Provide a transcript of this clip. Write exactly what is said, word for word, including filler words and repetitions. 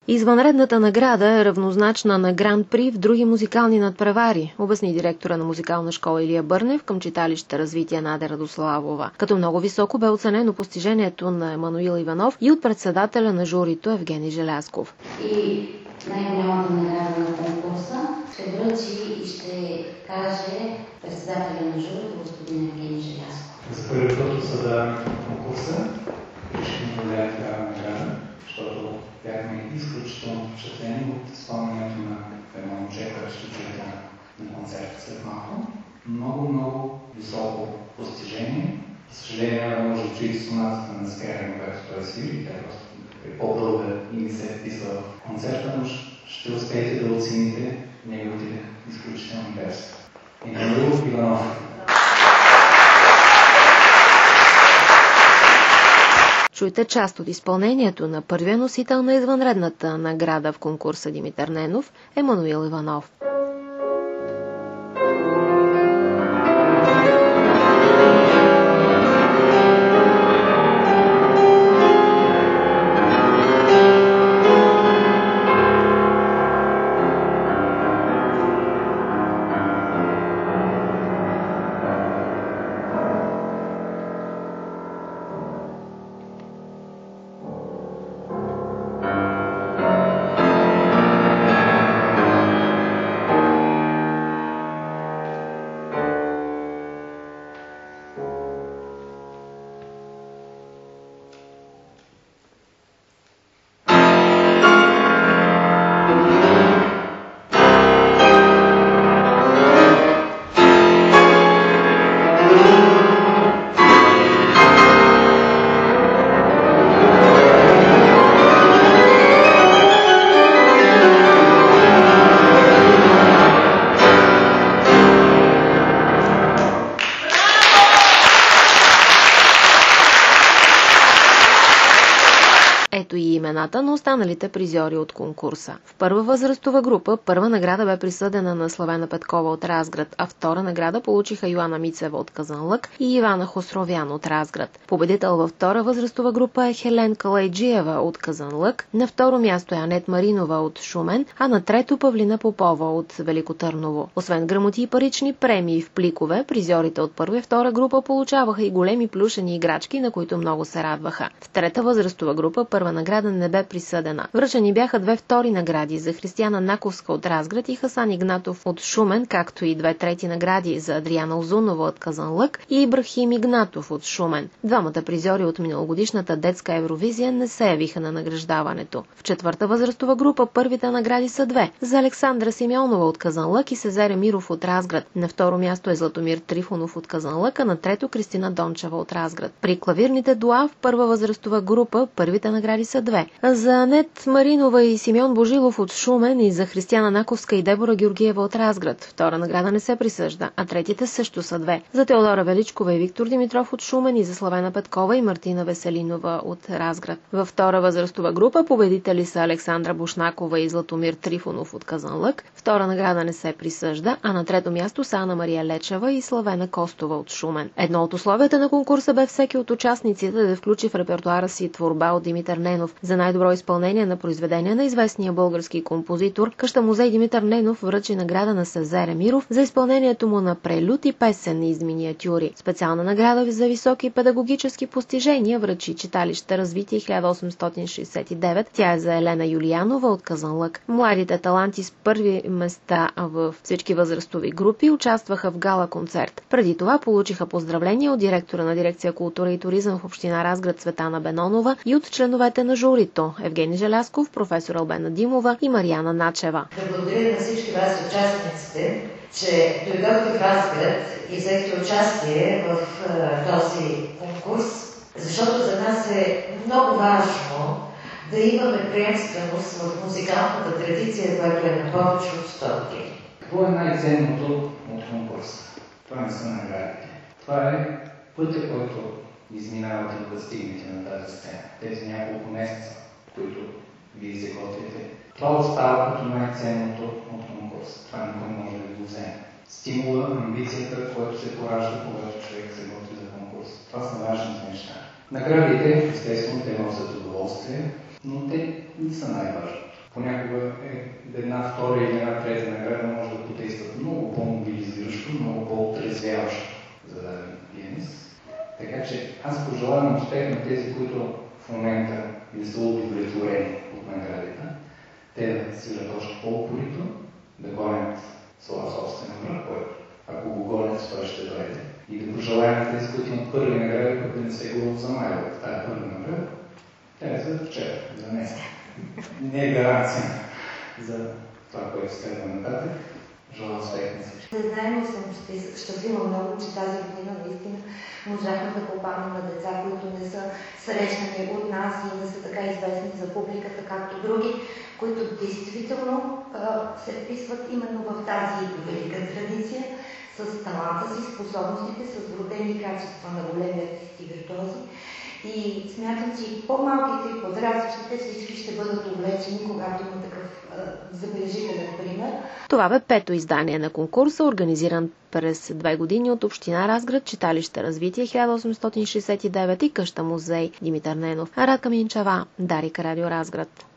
Извънредната награда е равнозначна на Гран-при в други музикални надпревари, обясни директора на музикална школа Илия Бърнев към читалище Развитие Надя Радославова. Като много високо бе оценено постижението на Емануил Иванов и от председателя на журито Евгений Желязков. И най-голямата награда на конкурса ще връчи и ще каже председателя на журито господин Евгений Желязков. За първи път от съда конкурса ще ни даде такава награда, защото бяхме изключително впечатлени от изпълнението на едно момче, което ще чуете на концерта след малко. Много, много високо постижение. За съжаление, няма да може да чуете сонатата на Скрябин, която той свири. Тя просто е по-дълга и не се вписва в концерта, но ще успеете да оцените неговите изключителни версии. Емануил Иванов. Чуйте част от изпълнението на първия носител на извънредната награда в конкурса Димитър Ненов, Емануил Иванов. Ето и имената на останалите призьори от конкурса. В първа възрастова група първа награда бе присъдена на Славена Петкова от Разград, а втора награда получиха Йоана Мицева от Казанлък и Ивана Хосровян от Разград. Победител във втора възрастова група е Хелен Калайджиева от Казанлък, на второ място е Анет Маринова от Шумен, а на трето Павлина Попова от Велико Търново. Освен грамоти и парични премии в пликове, призьорите от първа и втора група получаваха и големи плюшени играчки, на които много се радваха. В трета възрастова група първа награда не бе присъдена. Връчени бяха две втори награди за Християна Наковска от Разград и Хасан Игнатов от Шумен, както и две трети награди за Адриана Озунова от Казанлък и Ибрахим Игнатов от Шумен. Двамата призьори от миналогодишната детска Евровизия не се явиха на награждаването. В четвърта възрастова група първите награди са две. За Александра Симеонова от Казанлък и Сезер Емиров от Разград. На второ място е Златомир Трифонов от Казанлък, а на трето Кристина Дончева от Разград. При клавирните дуа в първа възрастова група първите награди са две. За Анет Маринова и Симеон Божилов от Шумен и за Християна Наковска и Дебора Георгиева от Разград. Втора награда не се присъжда, а третите също са две. За Теодора Величкова и Виктор Димитров от Шумен и за Славена Петкова и Мартина Веселинова от Разград. Във втора възрастова група победители са Александра Бушнакова и Златомир Трифонов от Казанлък. Втора награда не се присъжда, а на трето място са Ана Мария Лечева и Славена Костова от Шумен. Едно от условията на конкурса бе всеки от участниците да включи в репертуара си творба от Димитър Ненов. За най-добро изпълнение на произведения на известния български композитор, къща музей Димитър Ненов връчи награда на Сезер Емиров за изпълнението му на прелюд и песен из миниатюри. Специална награда за високи педагогически постижения връчи читалище Развитие хиляда осемстотин шейсет и девет. Тя е за Елена Юлиянова от Казанлък. Младите таланти с първи места в всички възрастови групи участваха в гала концерт. Преди това получиха поздравления от директора на дирекция култура и туризъм в община Разград Цветана Бенонова и от членовете на журито Евгений Желязков, професор Албена Димова и Мариана Начева. Да благодаря на всички вас, участниците, че дойдохте в Разград и взехте участие в uh, този конкурс, защото за нас е много важно да имаме приемственост в музикалната традиция, която е на повече от сто години. Какво е най-ценното от конкурса? Това не са наградите. Това е пътя, който изминавате да стигнете на тази сцена. Тези няколко месеца, които вие се готвите. Това остава като най-ценното от конкурса. Това никой не може да го вземе. Стимула, амбицията, който се поражда, когато човек се готви за конкурс. Това са важните неща. Наградите, естествено, те носят удоволствие, но те не са най-важното. понякога е една втора или една трета награда може да потестват много по-мобилизиращо, много по-отрезвяващо за даден пианист. Така че аз пожелавам успех на тези, които в момента не са удовлетворени от наградите, те да свират още по-упорито, да гонят своя собствен връх, който ако го гонят, той ще дойде. И да пожелаем на тези, които имат първи награди, които не се го замайват в тази първа награда. Тя е за вчера, за днес. Не е гаранция за това, което следва нататък. Желая успех на всички. Заедно съм щастлива много, че тази година наистина можахме да попаднем на деца, които не са срещани от нас и не са така известни за публиката, както други, които действително а, се вписват именно в тази велика традиция, с таланта си, способностите, с вродени качества на големи артисти виртуози. И смятам, че и по-малките и подрастващите всички ще бъдат увлечени, когато има такъв а, забележителен пример. Това бе пето издание на конкурса, организиран през две години от Община Разград, читалище Развитие хиляда осемстотин шейсет и девет и къща музей Димитър Ненов. Радка Минчева, Дарик, Радио Разград.